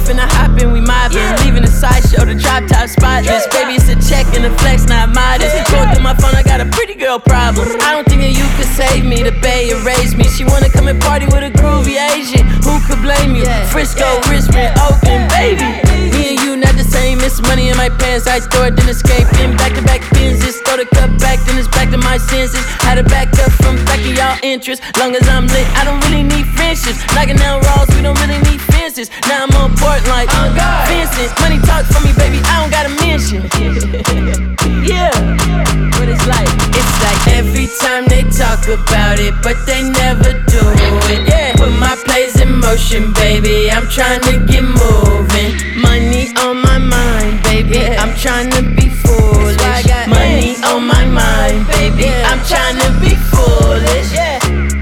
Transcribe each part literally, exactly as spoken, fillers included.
finna hop in, we mobbing. Leaving the sideshow, the drop top spotless. Baby, it's a check and a flex, not modest. Going through my phone, I got a pretty girl problem. I don't think that you could save me, the Bay erased me. She wanna come and party with a groovy Asian. Who could blame you? Frisco, Richmond, Oakland, baby. Me and you not the same, it's money in my pants. I throw it, then escape, then back to back pins. Just throw the cup back, then it's back to my senses. Had to back up from back of y'all interest. Long as I'm lit, I don't really need friendships. Knocking down walls, we don't really need fences. Now I'm on port like oh Vincent. Money talk for me, baby, I don't gotta mention. Yeah, what it's like. It's like every time they talk about it, but they never do it. Yeah, put my plays in motion, baby, I'm trying to get moving. Money on my mind, baby, I'm trying to be foolish. Money on my mind, baby, I'm trying to be foolish. Yeah.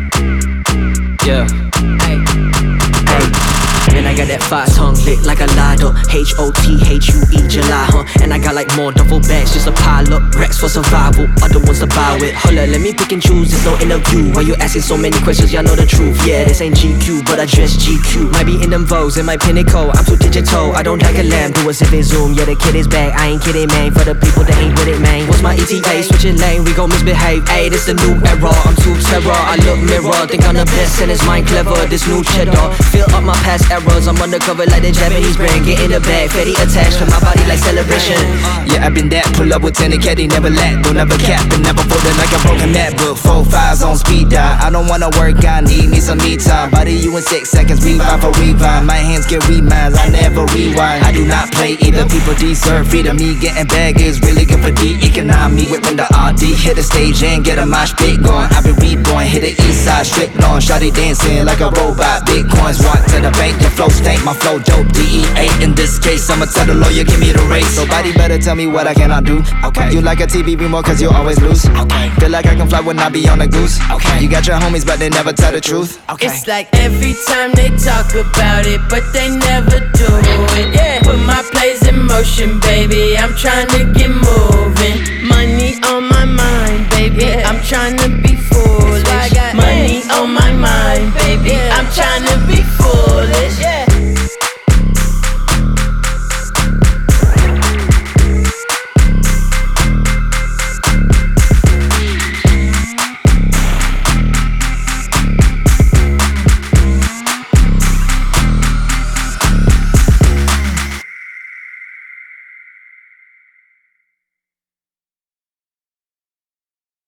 Yeah. Hey. Hey. Man, I got that fire tongue lit like a lado. H O T H U E, July, huh? And I got like more duffel bags, just a pile up. Rex for survival, other ones to buy with. Hold up, let me pick and choose, there's no interview. Why you asking so many questions, y'all know the truth. Yeah, this ain't G Q, but I dress G Q. Might be in them Vogues, in my pinnacle. I'm too digital, I don't like a lamb. Do a zipping zoom, yeah, the kid is back. I ain't kidding, man. For the people that ain't with it, man. What's my E T A? Switching lane, we gon' misbehave. Ayy, this the new era, I'm too terror. I look mirror, think I'm the best and it's mind clever. This new cheddar, fill up my past errors. I'm undercover like the Japanese brand. Get in the bag, fatty attached to my body like celebration. Yeah, I've been that, pull up with ten and caddy, never lack. Don't ever cap and never folded like a broken MacBook. Four fives on speed dial, I don't wanna work, I need me some me time. Body you in six seconds, revive for revive. My hands get reminds, I never rewind. I do not play either, people deserve freedom. Me getting bag is really good for the economy. Whipping the R D, hit the stage and get a mosh pit going. I been reborn, hit the east side, straight on. Shawty dancing like a robot, bitcoins walk to the bank. The flow stank, my flow dope, D E A in this case. I'ma tell the lawyer, give me the race. Nobody better tell me what I cannot do. Okay. You like a T V remote cause you always lose. Okay. Feel like I can fly when I be on a goose. Okay. You got your homies but they never tell the truth. Okay. It's like every time they talk about it, but they never do it. Yeah. Put my plays in motion, baby, I'm trying to get moving. Money on my mind, baby, I'm trying to be foolish. Money on my mind, baby, I'm trying to